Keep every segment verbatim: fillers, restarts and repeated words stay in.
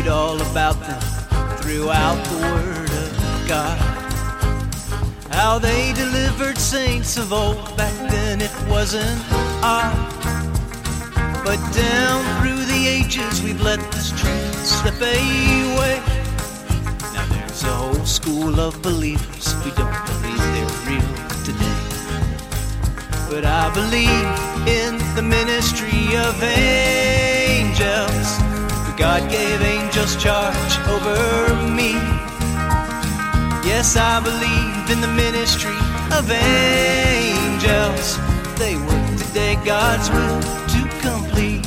read all about them throughout the Word of God. How they delivered saints of old. Back then it wasn't odd. But down through the ages we've let this truth slip away. Now there's a whole school of believers we don't believe they're real today. But I believe in the ministry of angels. God gave angels charge over me. Yes, I believe in the ministry of angels. They work today God's will to complete.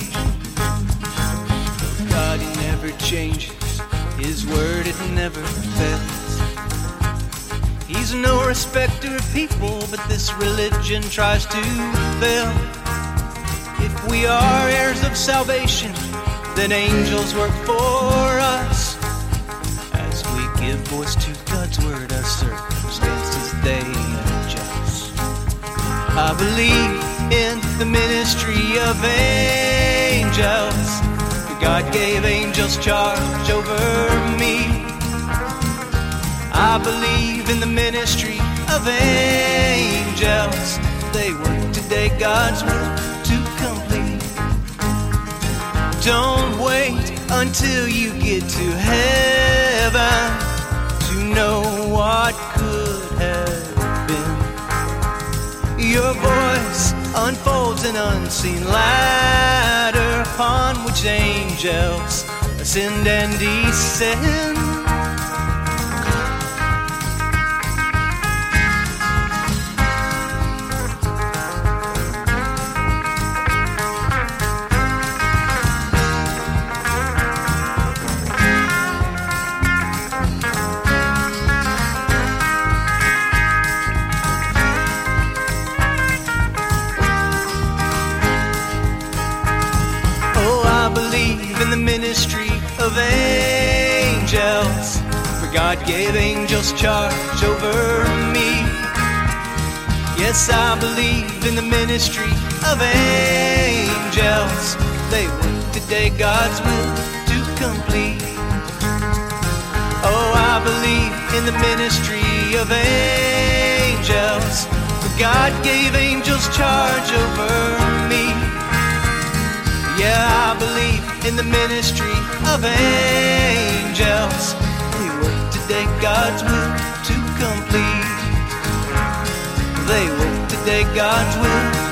God, He never changes. His word, it never fails. He's no respecter of people, but this religion tries to fail. If we are heirs of salvation, then angels work for us. As we give voice to God's word, our circumstances, they adjust. I believe in the ministry of angels. God gave angels charge over me. I believe in the ministry of angels. They work today God's will to complete. Don't wait until you get to heaven to know what could have been. Your voice unfolds an unseen ladder upon which angels ascend and descend. Ministry of angels, for God gave angels charge over me. Yes, I believe in the ministry of angels. They work today God's will to complete. Oh, I believe in the ministry of angels, for God gave angels charge over me. Yeah, I believe in the ministry of angels. They work today God's will to complete. They work today God's will